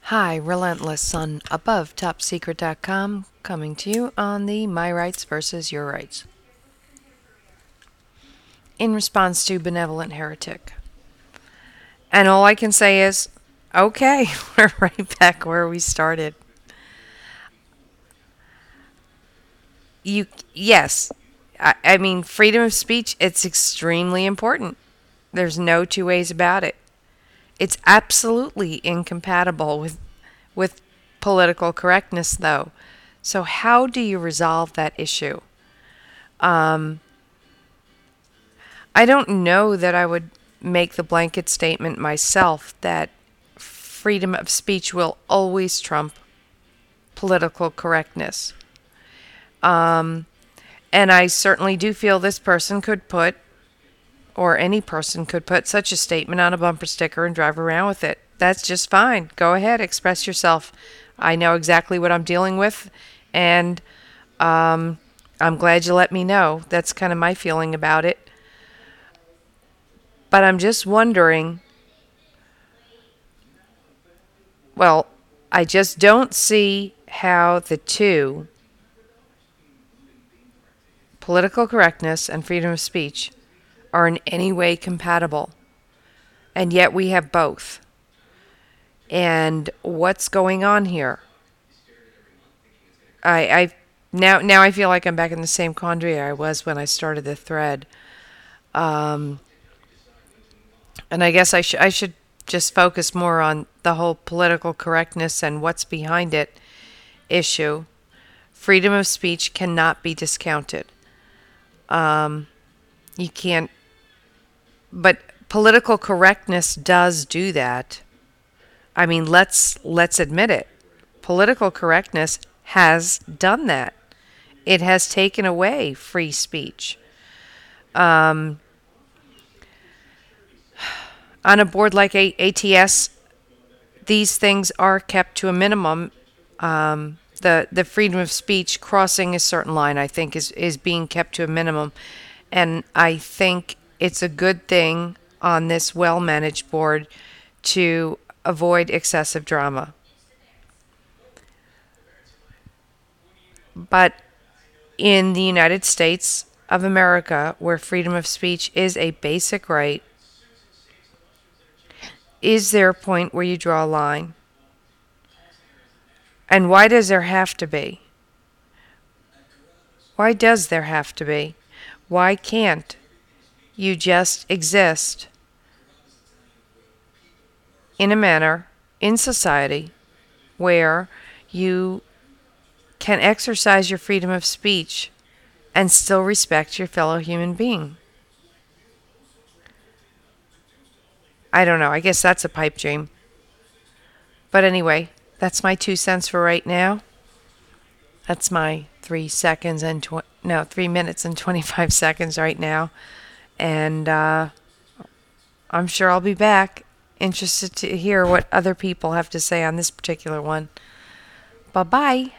Hi, Relentless on AboveTopSecret.com, coming to you on the My Rights versus Your Rights. In response to Benevolent Heretic. And all I can say is, okay, we're right back where we started. Yes, I mean, freedom of speech, it's extremely important. There's no two ways about it. It's absolutely incompatible with political correctness, though. So how do you resolve that issue? I don't know that I would make the blanket statement myself that freedom of speech will always trump political correctness. And I certainly do feel this person could put, or any person could put, such a statement on a bumper sticker and drive around with it. That's just fine. Go ahead, express yourself. I know exactly what I'm dealing with, and I'm glad you let me know. That's kind of my feeling about it. But I'm just wondering, well, I just don't see how the two, political correctness and freedom of speech, are in any way compatible. And yet we have both. And what's going on here? Now I feel like I'm back in the same quandary I was when I started the thread. And I guess I should just focus more on the whole political correctness and what's behind it issue. Freedom of speech cannot be discounted. You can't, but political correctness does do that. I mean, let's admit it. Political correctness has done that. It has taken away free speech. On a board like ATS, these things are kept to a minimum. The freedom of speech crossing a certain line, I think, is being kept to a minimum. And I think it's a good thing on this well-managed board to avoid excessive drama. But in the United States of America, where freedom of speech is a basic right, is there a point where you draw a line? And why does there have to be? Why does there have to be? Why can't you just exist in a manner in society where you can exercise your freedom of speech and still respect your fellow human being? I don't know. I guess that's a pipe dream. But anyway, that's my 2 cents for right now. That's my 3 minutes and 25 seconds right now. And I'm sure I'll be back, interested to hear what other people have to say on this particular one. Bye-bye.